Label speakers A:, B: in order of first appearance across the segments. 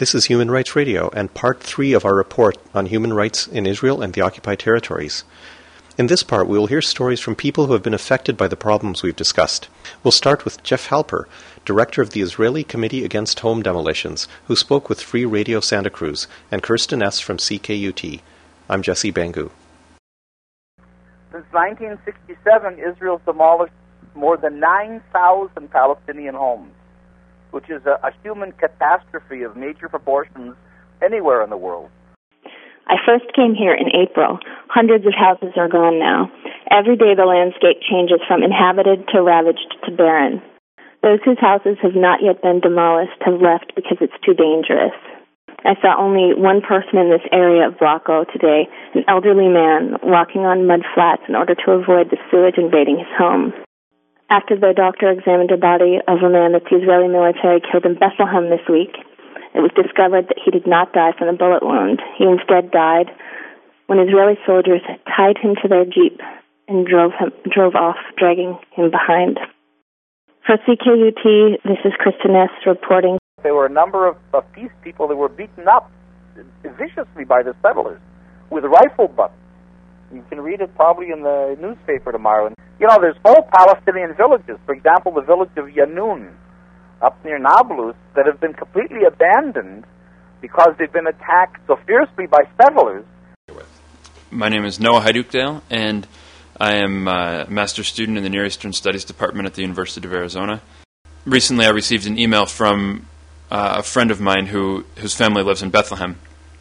A: This is Human Rights Radio and part 3 of our report on human rights in Israel and the occupied territories. In this part, we will hear stories from people who have been affected by the problems we've discussed. We'll start with Jeff Halper, director of the Israeli Committee Against Home Demolitions, who spoke with Free Radio Santa Cruz, and Kirsten S. from CKUT. I'm Jesse Bangu.
B: Since 1967, Israel's demolished more than 9,000 Palestinian homes, which is a human catastrophe of major proportions anywhere in the world.
C: I first came here in April. Hundreds of houses are gone now. Every day the landscape changes from inhabited to ravaged to barren. Those whose houses have not yet been demolished have left because it's too dangerous. I saw only one person in this area of Blocko today, an elderly man walking on mud flats in order to avoid the sewage invading his home. After the doctor examined the body of a man that the Israeli military killed in Bethlehem this week, it was discovered that he did not die from a bullet wound. He instead died when Israeli soldiers tied him to their jeep and drove off, dragging him behind. For CKUT, this is Kristen S. reporting.
B: There were a number of peace people that were beaten up viciously by the settlers with rifle butts. You can read it probably in the newspaper tomorrow. You know, there's whole Palestinian villages, for example, the village of Yanoun, up near Nablus, that have been completely abandoned because they've been attacked so fiercely by settlers.
D: My name is Noah Haidukdale, and I am a master's student in the Near Eastern Studies Department at the University of Arizona. Recently I received an email from a friend of mine whose family lives in Bethlehem.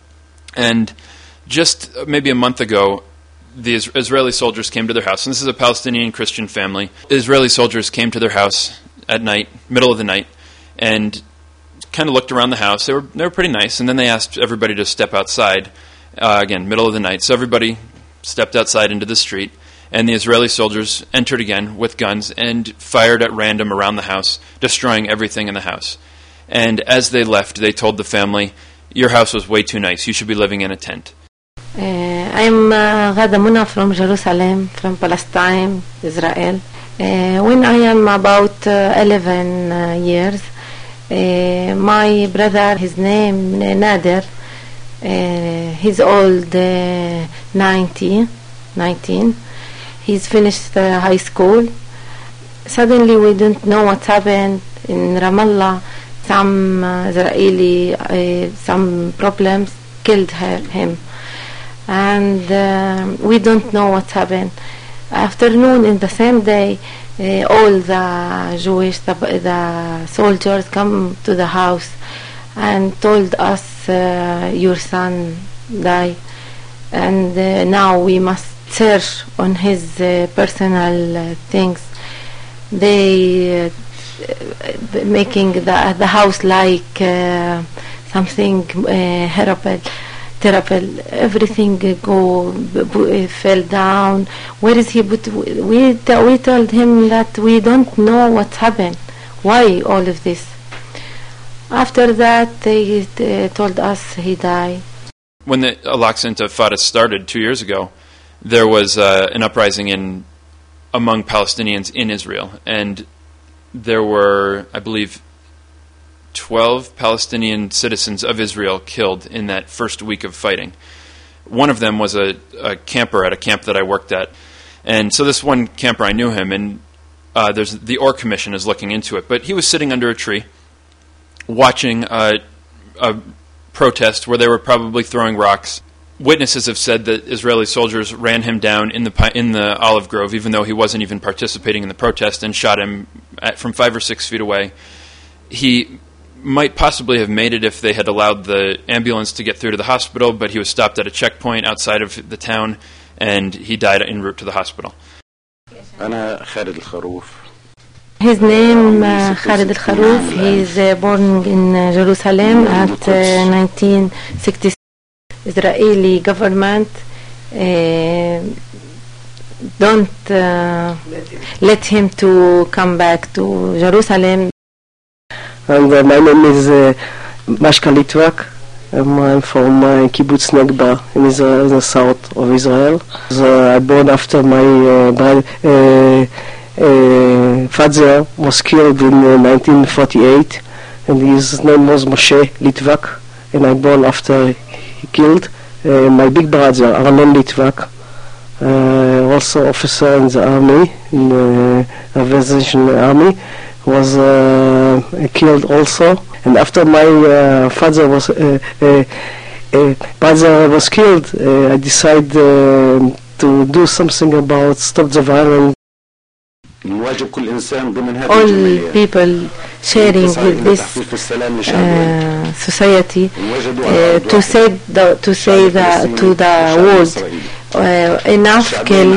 D: And just maybe a month ago, the Israeli soldiers came to their house, and this is a Palestinian Christian family. Israeli soldiers came to their house at night, middle of the night, and kind of looked around the house. They were pretty nice, and then they asked everybody to step outside, again, middle of the night. So everybody stepped outside into the street, and the Israeli soldiers entered again with guns and fired at random around the house, destroying everything in the house. And as they left, they told the family, "Your house was way too nice. You should be living in a tent."
E: I'm Ghada Muna from Jerusalem, from Palestine, Israel. When I am about 11 years, my brother, his name Nader, he's old, 19. He's finished high school. Suddenly we don't know what happened in Ramallah. Some Israeli, some problems killed him. And we don't know what happened. Afternoon, in the same day, all the Jewish, the soldiers come to the house and told us, your son died, and now we must search on his personal things. They making the house like something horrible. Terrible. Everything fell down. Where is he? But we told him that we don't know what happened. Why all of this? After that, they told us he died.
D: When the Al-Aqsa Intifada started 2 years ago, there was an uprising among Palestinians in Israel, and there were, I believe, 12 Palestinian citizens of Israel killed in that first week of fighting. One of them was a camper at a camp that I worked at. And so this one camper, I knew him, and there's the Or Commission is looking into it. But he was sitting under a tree watching a protest where they were probably throwing rocks. Witnesses have said that Israeli soldiers ran him down in the olive grove, even though he wasn't even participating in the protest, and shot him from 5 or 6 feet away. He might possibly have made it if they had allowed the ambulance to get through to the hospital, but he was stopped at a checkpoint outside of the town, and he died en route to the hospital.
E: His name Khalid Al-Kharouf. He's born in Jerusalem at 1966. Israeli government don't let him to come back to Jerusalem.
F: And my name is Mashka Litwak. I'm from Kibbutz Negba in Israel, in the south of Israel. I born after my father was killed in 1948, and his name was Moshe Litvak. and I born after he killed. My big brother, Arnon Litvak, also officer in the army, in the Aviation Army, was killed also. And after my father was brother was killed, I decided to do something about stop the violence.
E: All people sharing with this society to say to the world, enough kill.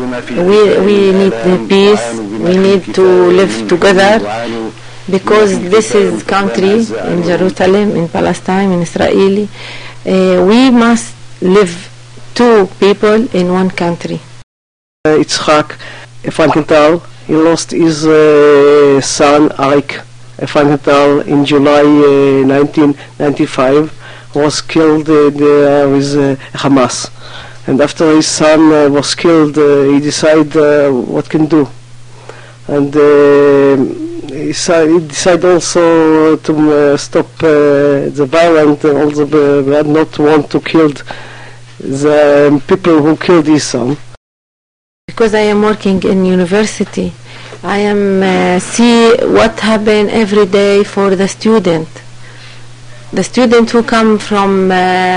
E: We need the peace. We need to live together, because this is country in Jerusalem, in Palestine, in Israel. We must live two people in one country.
F: Yitzhak Frankenthal, he lost his son Arik Frankenthal in July 1995, was killed with Hamas. And after his son was killed, he decided what can do. And he decided also to stop the violence, and also not want to kill the people who killed his son.
E: Because I am working in university, I am see what happen every day for the student. The student who come from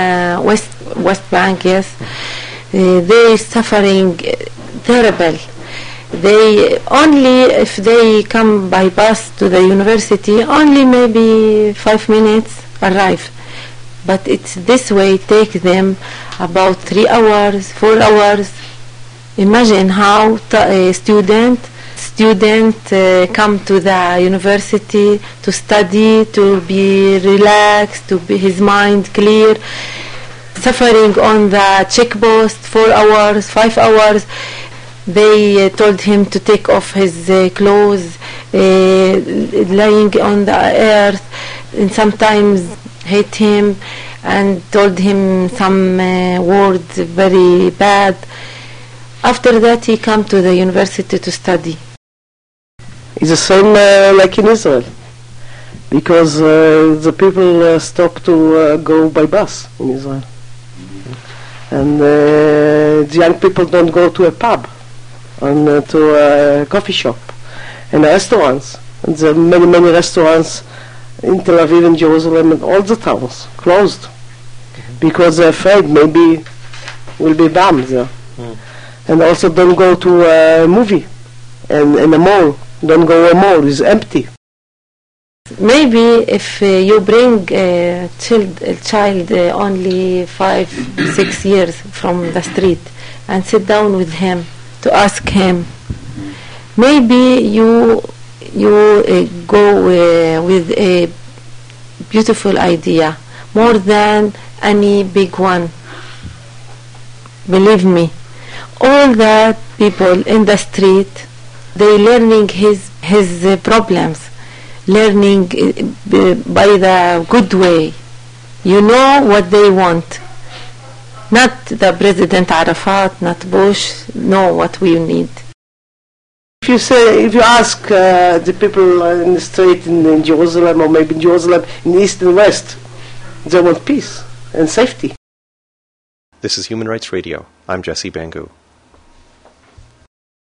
E: West Bank, yes, they suffering terrible. They only, if they come by bus to the university, only maybe 5 minutes arrive. But it's this way take them about 3 hours, 4 hours. Imagine how a student come to the university to study, to be relaxed, to be his mind clear, suffering on the check post 4 hours, 5 hours. They told him to take off his clothes, lying on the earth, and sometimes hate him and told him some words very bad. After that, he come to the university to study.
F: It's the same like in Israel, because the people stop to go by bus in Israel, and the young people don't go to a pub and to a coffee shop and restaurants. And there are many restaurants in Tel Aviv and Jerusalem and all the towns closed because they're afraid maybe will be bombed there. And also don't go to a movie and in a mall. Don't go to a mall, it's empty.
E: Maybe if you bring a child only 5-6 years from the street and sit down with him to ask him, maybe you go with a beautiful idea more than any big one. Believe me, all the people in the street, they learning his problems, learning by the good way. You know what they want. Not the President Arafat, not Bush, know what we need.
F: If you ask the people in the street in Jerusalem, or maybe in Jerusalem, in East and West, they want peace and safety.
A: This is Human Rights Radio. I'm Jesse Bangu.